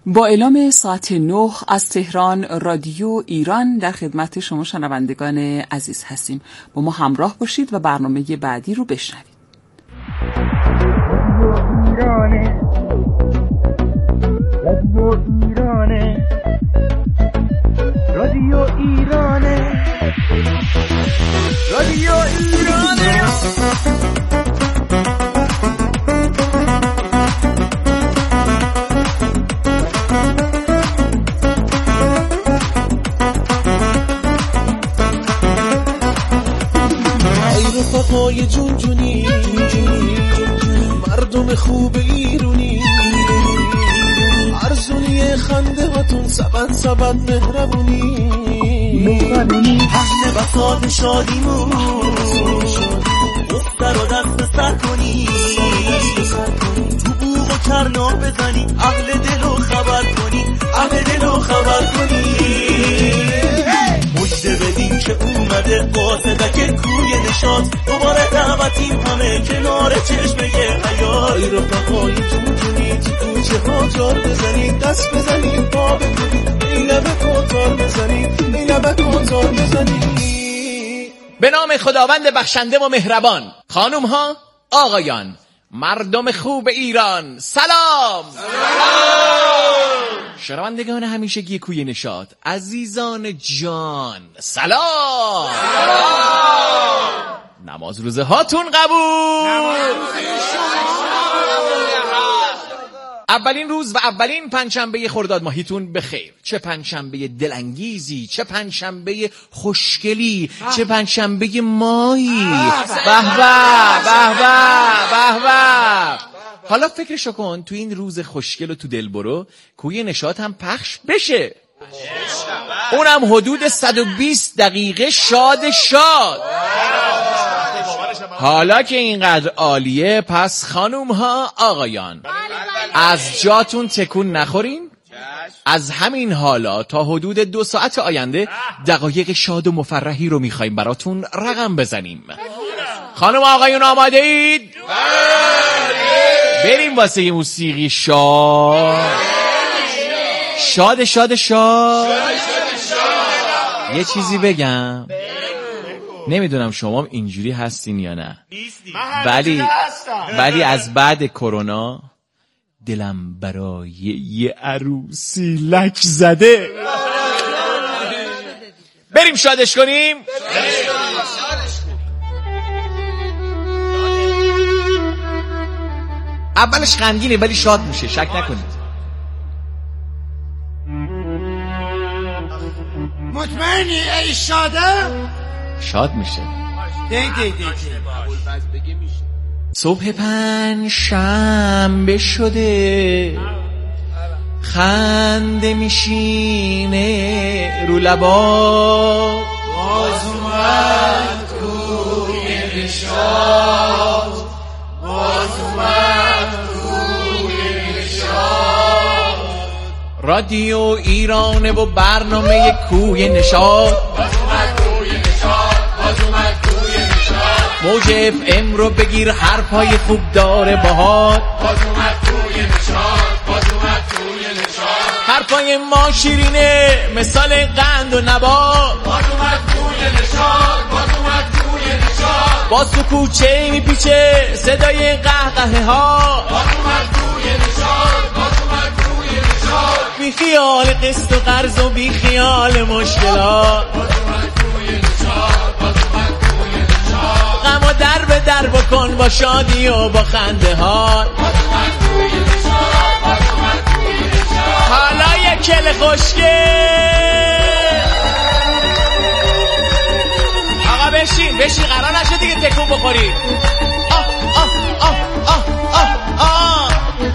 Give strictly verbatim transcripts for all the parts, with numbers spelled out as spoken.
با اعلام ساعت نه از تهران رادیو ایران در خدمت شما شنوندگان عزیز هستیم. با ما همراه باشید و برنامه بعدی رو بشنوید. ایرانه رادیو ایرانه رادیو ایرانه رادیو ایرانه رفقای جون جونی مردم خوب ایرونی ارزونی خنده هاتون سبد سبد مهربونی اهل وفاد شادیمون دختر و دست سر کنی تو بوغ و کرنا بزنی اهل دلو خبر کنی اهل دلو خبر کنی مجده بدین که اومده قاصدک کوی نشاط دوباره دعوتیم همه کنار چشمه حیای رفقای جون جونی تو کوچه ها جار بزنید دست بزنید پا بکنید اینبه کنتار بزنید اینبه کنتار بزنید. به نام خداوند بخشنده و مهربان. خانوم ها، آقایان، مردم خوب ایران، سلام. شنوندگان همیشگی کوی نشاط، عزیزان جان، سلام. نماز روزه هاتون قبول. اولین روز و اولین پنجشنبه خرداد ماهیتون بخیر. چه پنجشنبه دلانگیزی، چه پنجشنبه خوشگلی، چه پنجشنبه ماهی. به به به به به. حالا فکرشو کن تو این روز خوشگل و تو دلبرو کوی نشاط هم پخش بشه، اونم حدود صد و بیست دقیقه شاد شاد. حالا که اینقدر عالیه، پس خانوم ها، آقایان، از جاتون تکون نخورین. از همین حالا تا حدود دو ساعت آینده دقایق شاد و مفرحی رو میخوایم براتون رقم بزنیم. خانم آقایون آماده اید؟ بریم واسه یه موسیقی شاد شاد شاد شاد. یه چیزی بگم، نمیدونم شما اینجوری هستین یا نه، ولی ولی از بعد کرونا دلم برای یه عروسی لک زده. بریم شادش کنیم. اولش غمگینه ولی شاد میشه، شک نکنید. مطمئنی ای شاده؟ شاد میشه. دی دی دی صبح پنج شنبه شده، خنده میشینه رو لبا، باز اومد کوی نشاط، باز اومد کوی نشاط. رادیو ایرانه و برنامه کوی نشاط، باز اومد کوی نشاط، باز اومد کوی نشاط. موج اف ام رو بگیر، حرفای خوب داره باهات، باز اومد کوی نشاط، باز اومد کوی نشاط. حرفای ما شیرینه مثال قند و نبات، باز اومد کوی نشاط، باز اومد کوی نشاط. باز تو کوچه میپیچه صدای قهقه ها، باز اومد کوی نشاط، باز اومد کوی نشاط. بی خیال قسط و قرض و بی خیال مشکلات، باز اومد کوی نشاط، باز اومد کوی نشاط. غم و در به در بکن با شادی و با خنده ها. باز اومد کوی نشاط، باز اومد کوی نشاط. حالا یک کل خوشگل. آقا بشین بشین، قرار نشد دیگه تکون بخوری. آه آه آه آه آه آه.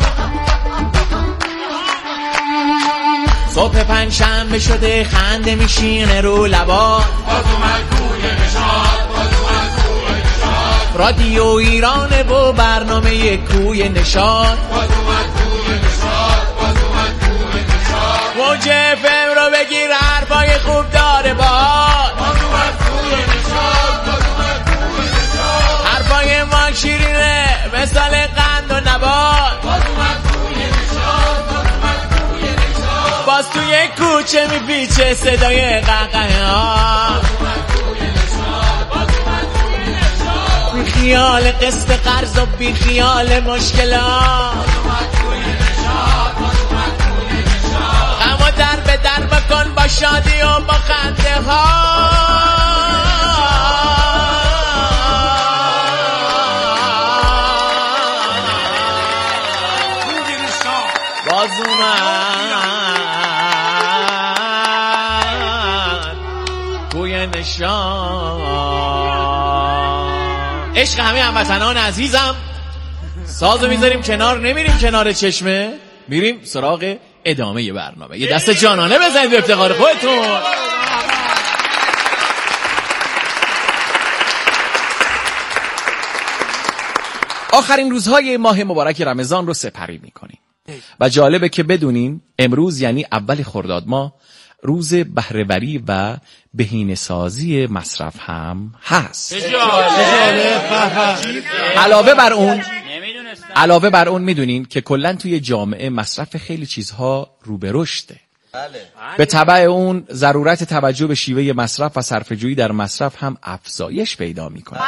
صبح پنجشنبه شده، خنده میشینه رو لبا، باز اومد کوی نشاط، باز اومد کوی نشاط. رادیو ایرانه و برنامه کوی نشاط، باز اومد کوی نشاط، باز اومد کوی نشاط. موج اف ام رو بگیر، حرفای خوب داره باهات، باز اومد کوی نشاط، باز اومد کوی نشاط. حرفای ما شیرینه مثال قند و نبات، باز اومد کوی نشاط، باز اومد کوی نشاط. کوچه میپیچه صدای قهقه ها، بی خیال قسط قرض و بی خیال مشکلات، غمو در به در بکن با شادی و با خنده ها. باز اومد گوی نشان. عشق همه هموطنان عزیزم، سازو میذاریم کنار، نمیریم کنار چشمه، میریم سراغ ادامه برنامه. یه دست جانانه بزنید به افتخار خودتون. آخرین روزهای ماه مبارک رمضان رو سپری میکنیم و جالبه که بدونین امروز یعنی اول خرداد ماه روز بهره‌وری و بهینه‌سازی مصرف هم هست. علاوه بر اون علاوه بر اون میدونین که کلا توی جامعه مصرف خیلی چیزها رو به رشده. به تبع اون ضرورت توجه به شیوه مصرف و صرفه‌جویی در مصرف هم افزایش پیدا میکنه.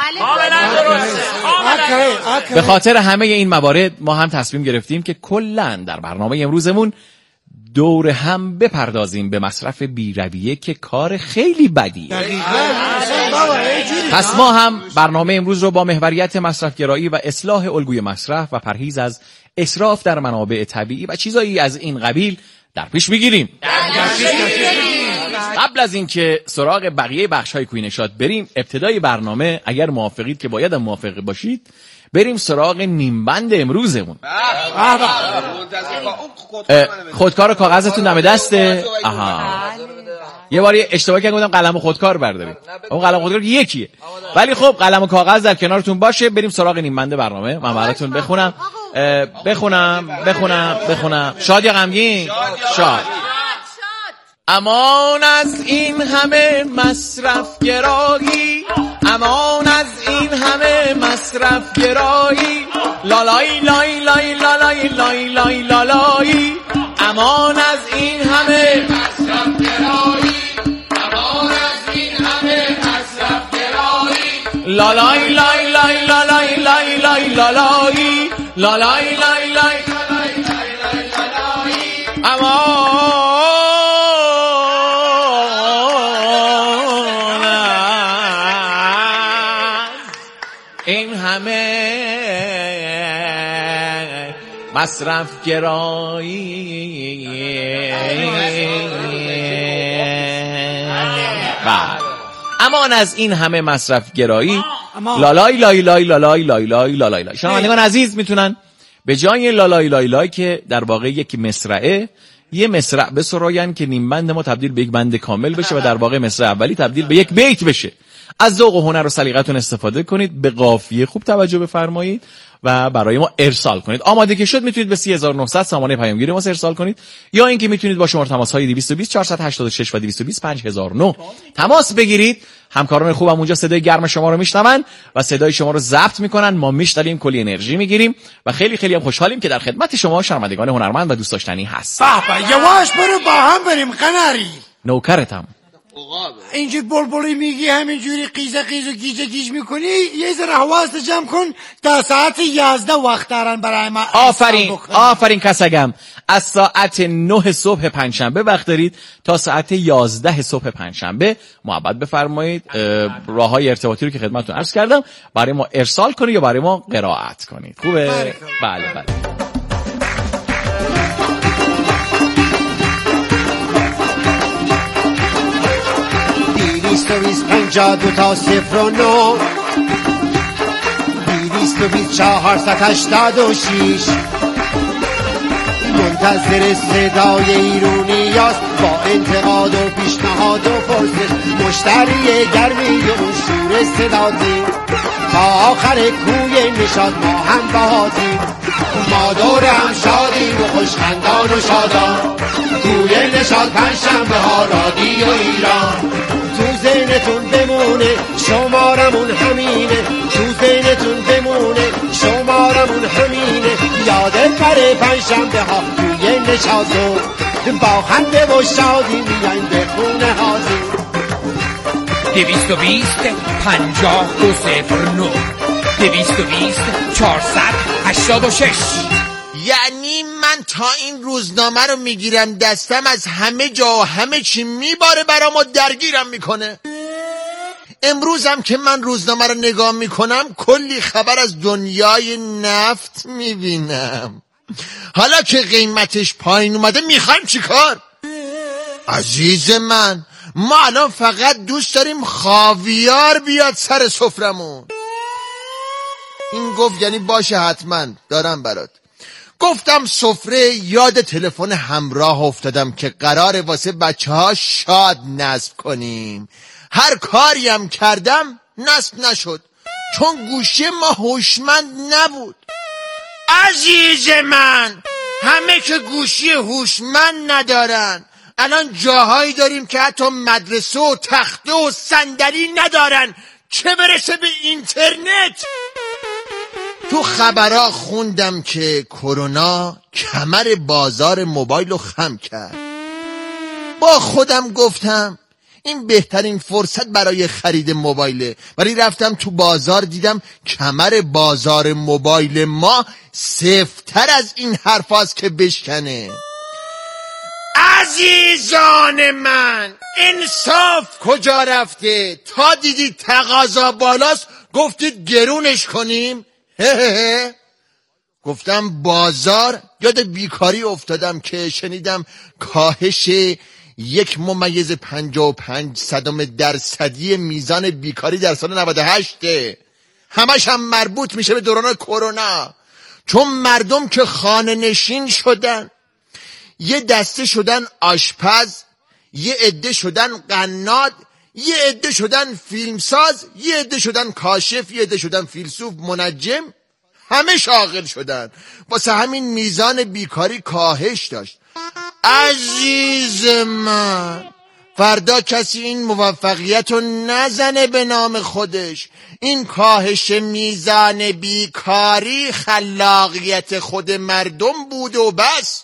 به خاطر همه این موارد ما هم تصمیم گرفتیم که کلا در برنامه امروزمون دور هم بپردازیم به مصرف بی‌رویه که کار خیلی بدیه. پس ما هم برنامه امروز رو با محوریت مصرفگرایی و اصلاح الگوی مصرف و پرهیز از اسراف در منابع طبیعی و چیزایی از این قبیل در پیش میگیریم. قبل از اینکه سراغ بقیه بخش‌های کوی نشاط بریم، ابتدای برنامه اگر موافقید که باید موافق باشید بریم سراغ نیمبند امروزمون. خودکار و کاغذتون دم دسته؟ آها. یه باری اشتباه کردم گفتم قلم و خودکار بردارید. اون قلم و خودکار یکیه. ولی خب قلم و کاغذ در کنارتون باشه. بریم سراغ نیمبند برنامه. من براتون بخونم. بخونم بخونم بخونم. شاد یا غمگین؟ شاد. امان از این همه مصرف گرایی، امان از این همه مصرف گرایی، لالای لای لای لالای لای لای لالای، امان از این همه مصرف گرایی، امان از این همه مصرف گرایی، لالای لای لای لالای لای لای لالای، لالای لای لای لالای لای لالای، امان این همه مصرف گرایی. امان از این همه مصرف گرایی، لالای لای لای لالای لای لای لای لای. شنوندگان عزیز میتونن به جای لالای لای لای که در واقع یک مصرعه، یه مصرع بسراین که نیم بند ما تبدیل به یک بند کامل بشه و در واقع مصرع اولی تبدیل به یک بیت بشه. از ذوق و هنر و سلیقتون استفاده کنید، به قافیه خوب توجه بفرمایید و برای ما ارسال کنید. آماده که شد میتونید به سه هزار و نهصد سامانه پیامگیری ما ارسال کنید، یا اینکه میتونید با شماره تماس های دویست و بیست چهارصد و هشتاد و شش و دویست و بیست پنج هزار و نه تماس بگیرید. همکاران خوبم اونجا صدای گرم شما رو میشنون و صدای شما رو ضبط میکنن، ما میشنویم، کلی انرژی میگیریم و خیلی خیلی هم خوشحالیم که در خدمت شما شنوندگان هنرمند و دوست داشتنی هست. بابا یواش برو با هم بریم قناری. نوکرتم. اینجور بلبلی میگی همینجوری قیزه قیز و گیجه گیج میکنی، یه ذره حواست جمع کن. تا ساعت یازده وقت دارن برای ما. آفرین آفرین کسگم. از ساعت نه صبح پنجشنبه وقت دارید تا ساعت یازده صبح پنجشنبه. محبت بفرمایید راههای ارتباطی رو که خدمتتون عرض کردم برای ما ارسال کنید یا برای ما قرائت کنید. خوبه؟ بله بله. دویست و بیست پنجاه دو تا صفر و نو، دویست و بیست چهارصد هشتاد و شیش. منتظر صدای ایرونیاست با انتقاد و پیشنهاد و پرسش، مشتری گرمی و شور صداتی. تا آخر کوی نشاط ما هم بهاتیم، ما دور هم شادیم و خوشخندان و شادان. کوی نشاط پنجشنبه ها رادیو ایران. تو ذهنتون بمونه شمارمون همینه، تو ذهنتون بمونه شمارمون همینه. یادت بره پنجشنبه ها توی نشاطو با خنده و شادی میایم به خونه حاضر. دویست و بیست پنجاه دو صفر نو دویست و بیست چهارصد هشتاد و شش. یعنی من تا این روزنامه رو میگیرم دستم از همه جا و همه چی میباره برام و درگیرم میکنه. امروزم که من روزنامه رو نگاه میکنم کلی خبر از دنیای نفت میبینم. حالا که قیمتش پایین اومده میخوایم چی کار؟ عزیز من ما الان فقط دوست داریم خاویار بیاد سر سفرمون. این گفت یعنی باشه حتما دارم برات. گفتم سفره یاد تلفن همراه افتادم که قراره واسه بچه ها شاد نصب کنیم. هر کاری هم کردم نصب نشد چون گوشی ما هوشمند نبود. عزیز من همه که گوشی هوشمند ندارن. الان جاهایی داریم که حتی مدرسه و تخته و صندلی ندارن چه برسه به اینترنت. تو خبرها خوندم که کرونا کمر بازار موبایل رو خم کرد. با خودم گفتم این بهترین فرصت برای خرید موبایله، ولی رفتم تو بازار دیدم کمر بازار موبایل ما سفت‌تر از این حرف هاست که بشکنه. عزیزان من انصاف کجا رفته؟ تا دیدید تقاضا بالاست گفتید گرونش کنیم. گفتم بازار. یاد بیکاری افتادم که شنیدم کاهش یک ممیز پنجاه و پنج صدم درصدی میزان بیکاری در سال نود و هشت همش هم مربوط میشه به دوران کرونا، چون مردم که خانه نشین شدن یه دسته شدن آشپز، یه عده شدن قناد، یه عده شدن فیلمساز، یه عده شدن کاشف، یه عده شدن فیلسوف منجم، همه شاغل شدن. واسه همین میزان بیکاری کاهش داشت. عزیز من فردا کسی این موفقیت رو نزنه به نام خودش. این کاهش میزان بیکاری خلاقیت خود مردم بود و بس.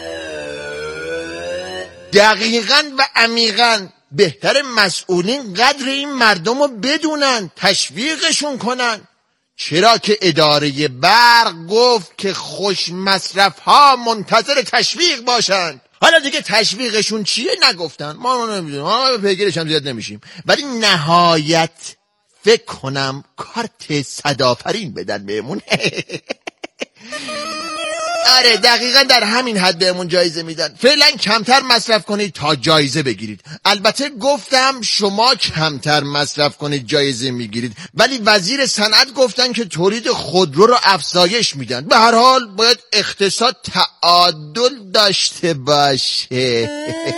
دقیقاً و عمیقاً بهتر مسئولین قدر این مردم رو بدونن، تشویقشون کنن. چرا که اداره برق گفت که خوش مصرف ها منتظر تشویق باشند. حالا دیگه تشویقشون چیه نگفتن، ما نمیدونیم، ما پیگیرش هم زیاد نمیشیم، ولی نهایت فکر کنم کارت صدآفرین بدن بهمون. آره دقیقا در همین حد بهمون جایزه میدن. فعلا کمتر مصرف کنید تا جایزه بگیرید. البته گفتم شما کمتر مصرف کنید جایزه میگیرید، ولی وزیر صنعت گفتن که تولید خودرو رو افزایش میدن. به هر حال باید اقتصاد تعادل داشته باشه.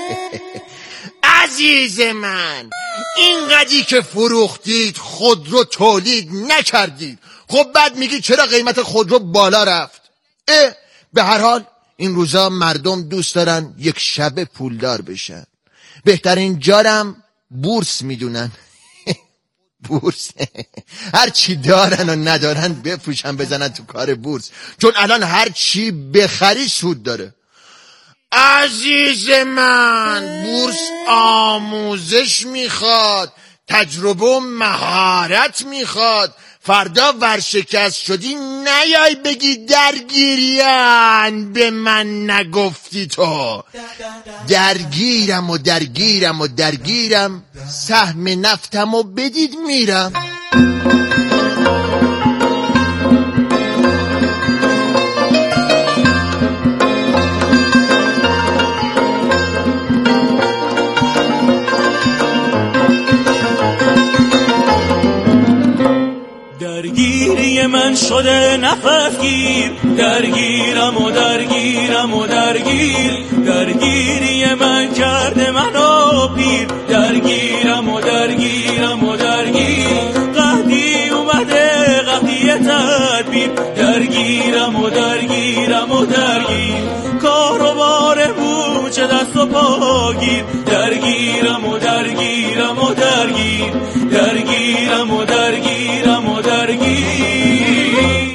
عزیز من اینقدری که فروختید خودرو تولید نکردید، خب بعد میگی چرا قیمت خودرو بالا رفت؟ اه به هر حال این روزا مردم دوست دارن یک شب پولدار بشن. بهترین جارم بورس میدونن. بورس هر چی دارن و ندارن بفروشن بزنن تو کار بورس، چون الان هر چی بخری سود داره. عزیز من بورس آموزش میخواد، تجربه و مهارت میخواد. فردا ورشکست شدی نیای بگی درگیریان به من نگفتی تو. درگیرم و درگیرم و درگیرم، سهم نفتم و بدید میرم. درگیری من شده نفسگیر، درگیرم و درگیرم و درگیر. درگیری من کرده منو پیر، درگیرم و درگیرم و درگیر. قحطی اومده قحطی تدبیر، درگیرم و درگیرم و درگیر. کار و بار بوچه دست و پاگیر، درگیرم و درگیرم و درگیر. درگیرم و درگیرم و درگیر.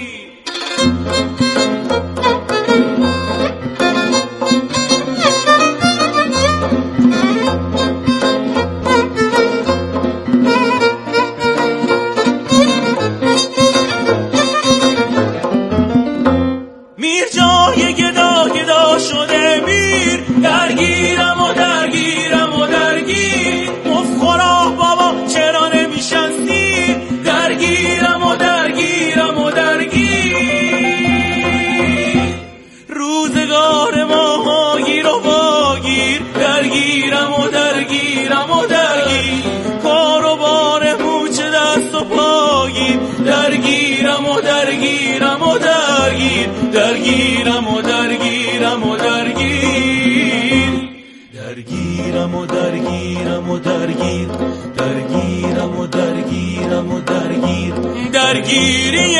درگیرم و درگیرم و درگیر درگیرم و درگیرم و درگیر درگیرم و درگیرم و درگیر درگیری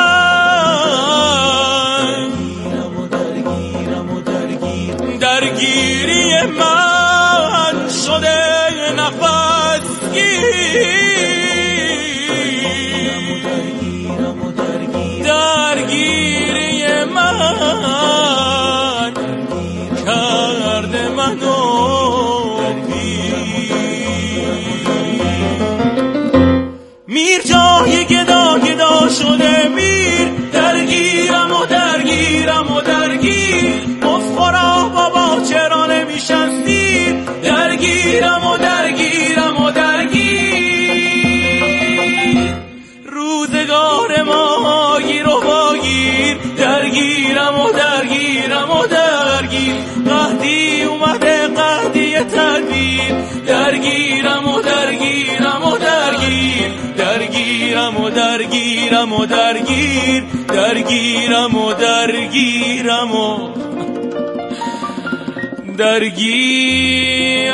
من درگیرم و درگیرم و درگیر درگیری من شده نفس درگیری من کرده منو میر جای گدا گدا شده میر درگیرم و درگیرم و درگیر مفخورا بابا چرا نمیشن سیر درگیرم و درگیرم و درگیر روزگار ما گیر و باگیر درگیرم و درگیرم و درگیر قهدی اومده قهدی تدبیر درگیرم و درگیرم و درگیر درگیرم و درگیرم و درگیر درگیرم و درگیرم و درگیر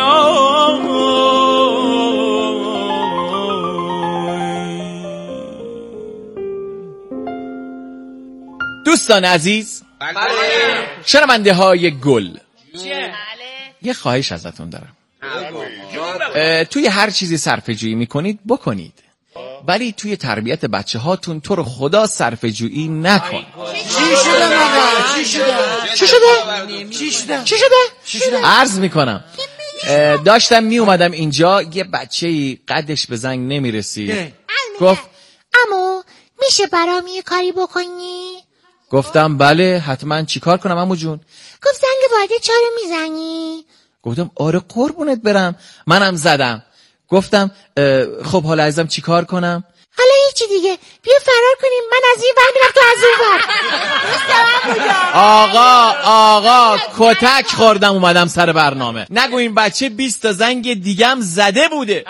دوستان عزیز شنونده های گل یه خواهش ازتون دارم توی هر چیزی صرفه‌جویی میکنید بکنید ولی توی تربیت بچه هاتون تو رو خدا صرفه‌جویی نکن. چی شده مگر؟ چی شده؟ چی شده؟ چی شده؟ چی شده؟ چی شده؟ عرض میکنم داشتم می اومدم اینجا یه بچه‌ای قدش به زنگ نمیرسید گفت عمو میشه برام یه کاری بکنی؟ گفتم بله حتما. چیکار کنم عمو جون؟ گفت زنگ واده چرا میزنی؟ گفتم آره قربونت برم. منم زدم. گفتم خب حالا عزیزم چیکار کنم؟ حالا هیچی دیگه بیا فرار کنیم من از این ور میرم تو از اون ور. آقا آقا کتک خوردم اومدم سر برنامه. نگو این بچه بیست تا زنگ دیگم زده بوده.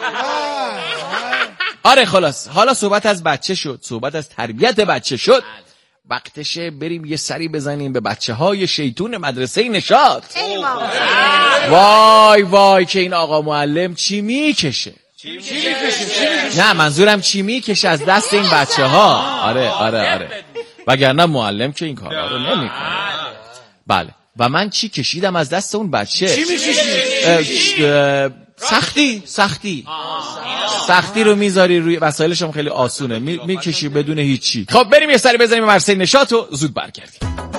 آره خلاص حالا صحبت از بچه شد، صحبت از تربیت بچه شد، وقتشه بریم یه سری بزنیم به بچه های شیطون مدرسه نشاط. وای وای که این آقا معلم چی میکشه. نه منظورم چی میکشه از دست این بچه ها. آره آره آره وگرنه معلم که این کارا رو نمیکنه. بله و من چی کشیدم از دست اون بچه. چی میکشی؟ سختی سختی سختی رو میذاری روی وسایلش هم خیلی آسونه میکشی می بدون هیچی. خب بریم یه سری بزنیم مدرسه نشاط و زود برگردیم.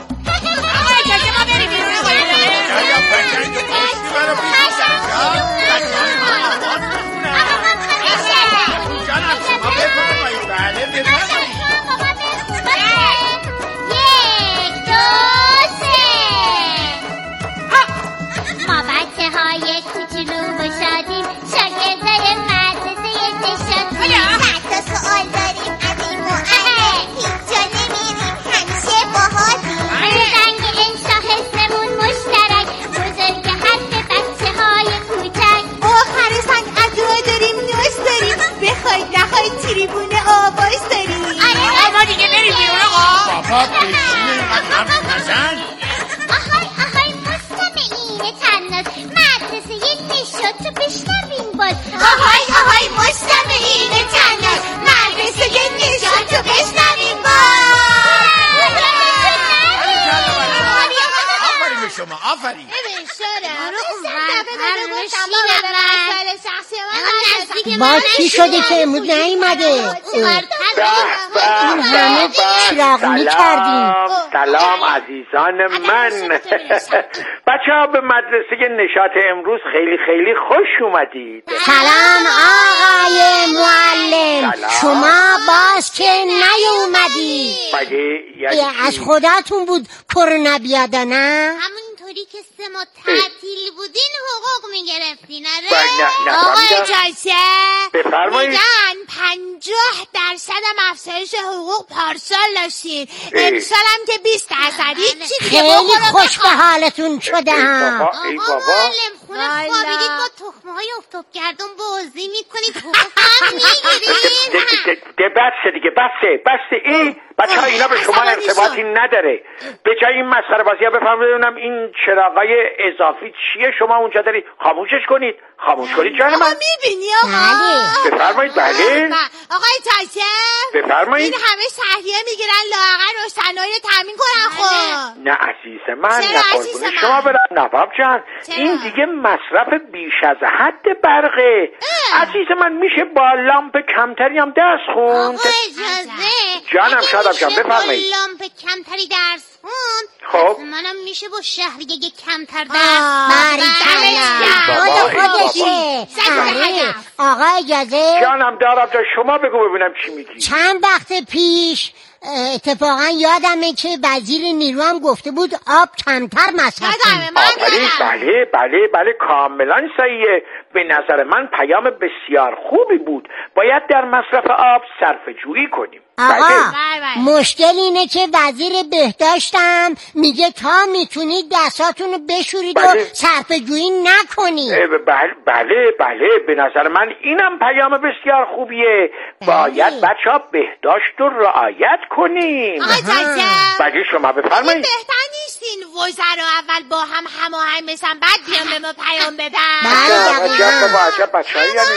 با چی شده که امروز نیومده؟ این همه چراغونی کردیم. سلام عزیزان من. بچه ها به مدرسه نشاط امروز خیلی خیلی خوش اومدید. سلام آقای معلم. شما باز که نیومدی. از خودتون بود کرونا بیاد نه؟ همونطوری که سه ما تعطیل بودین حقوق میگرفتین آره؟ آقای جلسه بفرمایید. میگن پنجاه درصد هم افزایش حقوق پارسال داشتین امسال هم که بیست درصد. هیچی دیگه خیلی خوش به حالتون شده ها. آقا معلم خونه خوابیدید با تخمه های افتاب گردون بازی میکنید حقوق هم میگیرید. بسه دیگه بسه بسه این بچه ها اینا به شما ارتباطی نداره. به جای این مسخره بازی ها بفرمایید این چراغای اضافی چیه شما اونجا دارید خاموشش کنید. خاموش کنید جان من. آقا میبینی آقا؟ بفرمایید. بله آقای تایسن بفرمایید. این همه سهریه میگیرن لااقل روشنایی رو تامین کنن خب. نه عزیز من نه قربون شما برم نواب جان. این دیگه مصرف بیش از حد برقه. عزیز من میشه با لامپ کمتری هم درس خوند. آقا اجازه جانم شادم جان بفرمایید. با لامپ کمتری درس خوند خب منم میشه با شهریه کمتر درس آقا اجازه جانم دارم جان شما بگو ببینم چی میگی. چند وقت پیش اتفاقا یادمه که وزیر نیرو هم گفته بود آب کمتر مصرف کنیم. آفرین بله بله بله کاملا صحیحه. به نظر من پیام بسیار خوبی بود. باید در مصرف آب صرفه جویی کنیم. آقا مشکل اینه که وزیر بهداشتم میگه تا میتونید دستاتون رو بشورید بله. و صرفه جویی نکنید. بله بله بله به نظر من اینم پیام بسیار خوبیه. بله. باید بچه ها بهداشت رو رعایت کنیم. آقای تایسن بله شما بفرمایید. بهتر نیستین وزرا اول با هم هماهنگ بشن بعد بیان به ما پیام بدن. بله عجب بابا عجب بچه‌ای یعنی.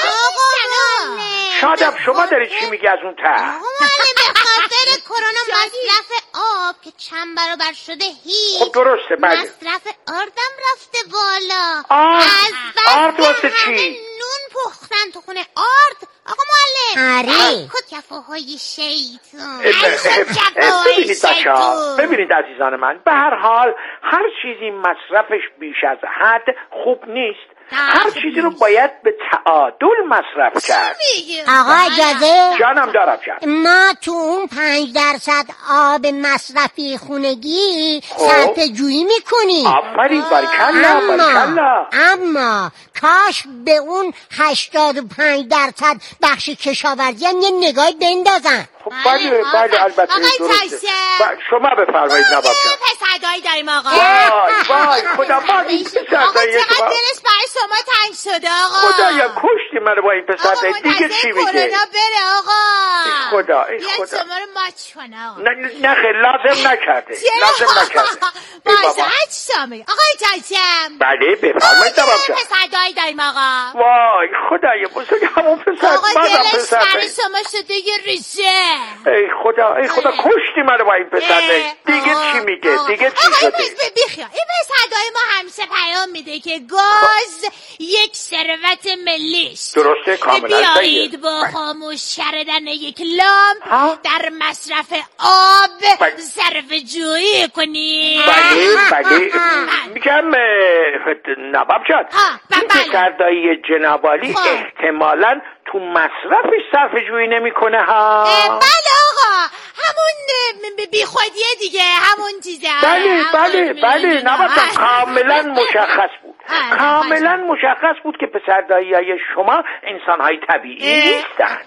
شادم شما داری چی میگی از اون ته؟ به خاطر کرونا مصرف آب که چند برابر شده هیچ. خب درسته بله. مصرف آردم رفته بالا. آرد از آرد واسه چی؟ نون پختن تو خونه آرد. آقا معلم آره خود کفاهای شیطون. ببینید بچه ها ببینید عزیزان من به هر حال هر چیزی مصرفش بیش از حد خوب نیست. هر چیزی رو باید به تعادل مصرف کرد. آقا اجازه جانم دارم جان. ما تو اون پنج درصد آب مصرفی خونگی صرفه جویی میکنیم. آفرین باریکلا باریکلا. اما کاش به اون هشتاد و پنج درصد بخش کشاورزی هم یه نگاهی بندازن. خب بله بله البته درسته. شما بفرمایید نواب جان. پسردایی داریم آقا. وای وای خدا ما این پسردایی آقا چقدر دلش برای شما تنگ شده آقا. خدایا کشتی منو با این پسردایی دیگه چی میگه؟ کرونا بره آقا. ای خدا ای خدا. شما رو ماچ کنه آقا. نه نه خیلی لازم نکرده. لازم نکرده. باشه هر چی شما میگه. آقای تایسن. بله بفرمایید نواب جان. پسردایی داریم آقا. وای خدایا بزرگ همون پسر بازم پسر. آقا دلش شما شده یه ریشه. ای خدا ای خدا کشتی منو با این پسر. دیگه چی میگه؟ دیگه چی شده؟ آقا بیخیا این پسردایی ما همیشه پیام میده که گاز یک ثروت ملیست. درسته کاملا صحیحه. بیایید با خاموش کردن یک لامپ در مصرف آب صرفه جویی کنیم. بله بله میگم نواب جان این پسردایی جنابالی احتمالاً تو مصرفش صرفه جویی نمیکنه ها. بله آقا همون بی خودیه دیگه همون چیزه. بله بله بله نواب جان کاملا مشخص بود. کاملا مشخص بود که پسردایی های شما انسان های طبیعی نیستن.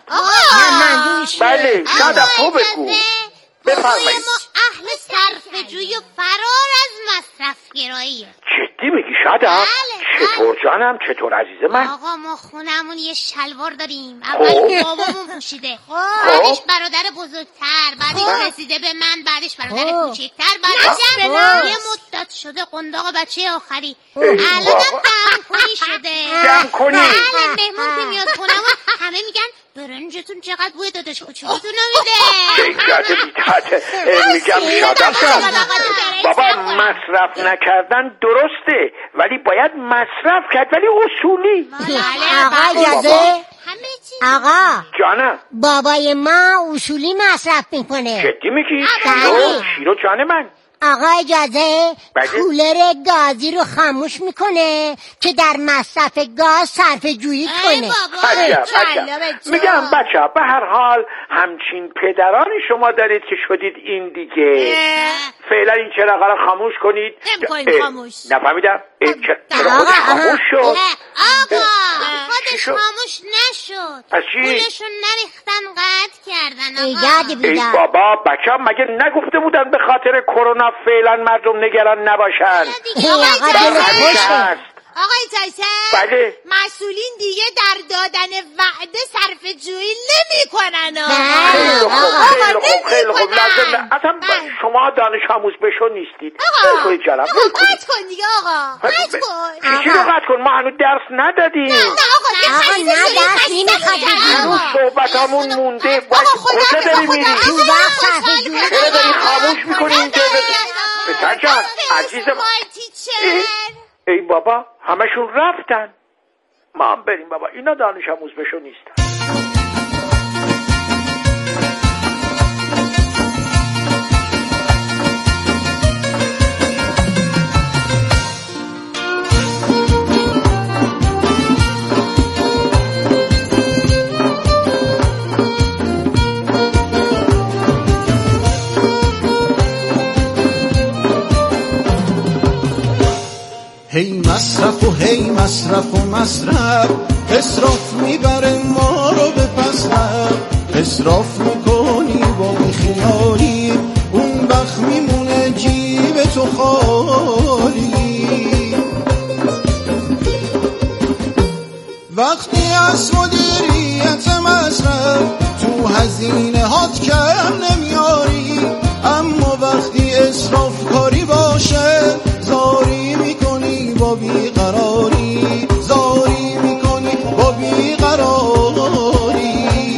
بله شاید تو بگو بفرمایید. ما اهل صرفه جویی و فرار از مصرف گراییه. جدی میگی شادم؟ چطور جانم چطور عزیز من؟ آقا ما خونمون یه شلوار داریم. اول بابامون پوشیده بعدش برادر بزرگتر بعدش رسیده به من بعدش برادر کوچکتر بعدش یه مدت شده قنداق بچه آخری. الانم دم کنی شده. دم کنی؟ بله مهمون که میاد خونمون همه میگن برنجتون چقدر بوی داداش کوچولوتون میده. بیتاته بیتاته میگم شادم بابا مصرف نکردن درسته ولی باید مصرف کرد ولی اصولی. آقا اجازه آقا جانم بابای ما اصولی مصرف میکنه. جدی میگی؟ شیرو شیرو جان من. آقا اجازه کولر گازی رو خاموش میکنه که در مصرف گاز صرفه جویی کنه. عجب عجب. میگم بچه ها به هر حال همچین پدرانی شما دارید که شدید این دیگه. فعلا این چراغا رو خاموش کنید. نمی‌کنیم خاموش. نفهمیدم چرا خودش خاموش شد؟ آقا خودش خاموش نشد. پس چی؟ پولشون نریختن قطع کردن آقا. ای بابا بچه ها مگه نگفته بودن به خاطر کرونا فعلا مردم نگران نباشن. آقا آقای تایسن بله مسئولین دیگه در دادن وعده صرف جویی نمی کنن. خیلی خوب خیلی خوب خیلی خوب لازم اصلا شما دانش آموز بشو نیستید. آقا قطع کن دیگه آقا قطع کن. چیزی رو قطع کن، ما هنوز درس ندادیم. نه آقا آقا نه درس نمیخواد. صحبتامون مونده. کجا داری میری؟ چرا داری خاموش میکنی اینجا؟ پسر جان عزیزم ای بابا همشون رفتن، ما هم بریم بابا، اینا دانش آموز بشو نیستن. هی مصرف و هی مصرف و مصرف، اسراف میبره ما رو به پسرف. اسراف میکنی با بیخیالی، اون وقت میمونه جیب تو خالی. وقتی از مدیریت مصرف تو هزینه هات کم نمیاری، اما وقتی اسراف کاری باشه زاری میکنی با بیقراری، زاری میکنی با بیقراری.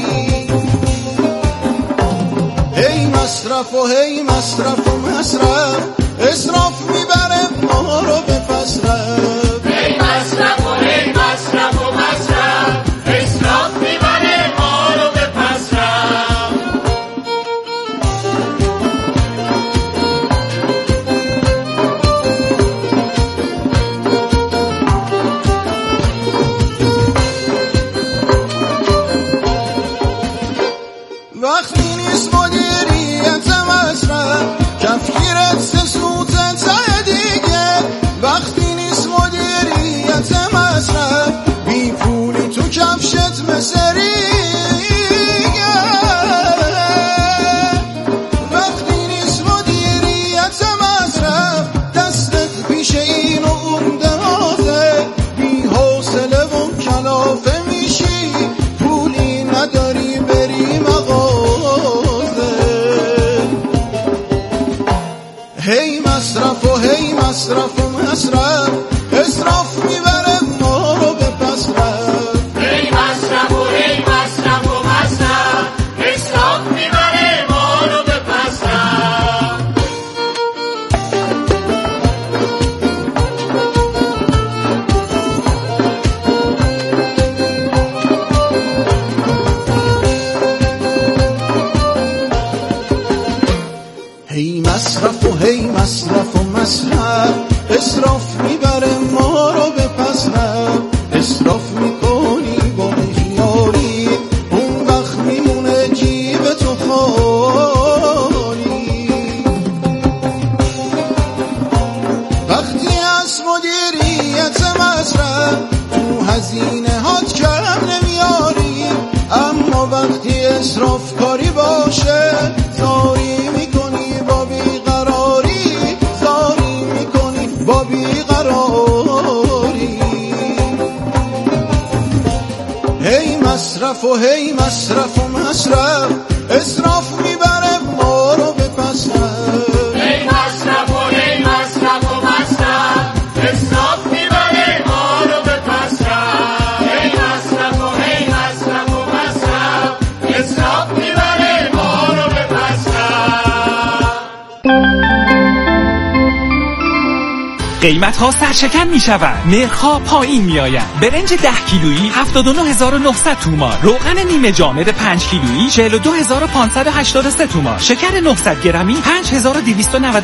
هی مصرف و هی مصرف و مصرف، اسراف میبره ما رو به پسرف. هی مصرف و هی مصرف و مصرف، اسراف میبره ما رو به پسرف. وقتی نیست مدیریت مصرف، کفگیرت سه سوته ته دیگه. وقتی نیست مدیریت مصرف، بی پولی تو کفشت مسریگه. وقتی نیست مدیریت مصرف، دستت پیش این و اون درازه. بی حوصله و کلافه میشی، پولی نداری بری مغازه. هی مصرف و هی مصرف و مصرف، اسراف میبره ما رو به پسرف. هی مصرف و هی مصرف و مصرف، اسراف میبره ما رو به پسرف. هی مصرف و هی مصرف و مصرف، اسراف میبره ما رو به پسرف. اسراف میکنی با بیخیالی، اون وقت میمونه جیب تو خالی. وقتی از مدیریت مصرف تو هزینه هات کم نمیاری، اما وقتی اسراف کاری باشه زاری میکنی با بیقراری، زاری میکنی با بیقراری. هی مصرف و هی مصرف و مصرف، اسراف میبره ما رو به پسرف. هی مصرف و هی مصرف و مصرف، اسراف میبره ما رو به پسرف. هی مصرف و هی مصرف و مصرف، اسراف میبره ما رو به پسرف. قیمت ها سرشکن می شود، نرخ ها پایین می آید. برنج ده کیلویی هفتاد و نه هزار و نهصد تومان، روغن نیمه جامد پنج کیلویی چهل و دو هزار و پانصد و هشتاد و سه تومان، شکر نهصد گرمی پنج هزار و دویست و نود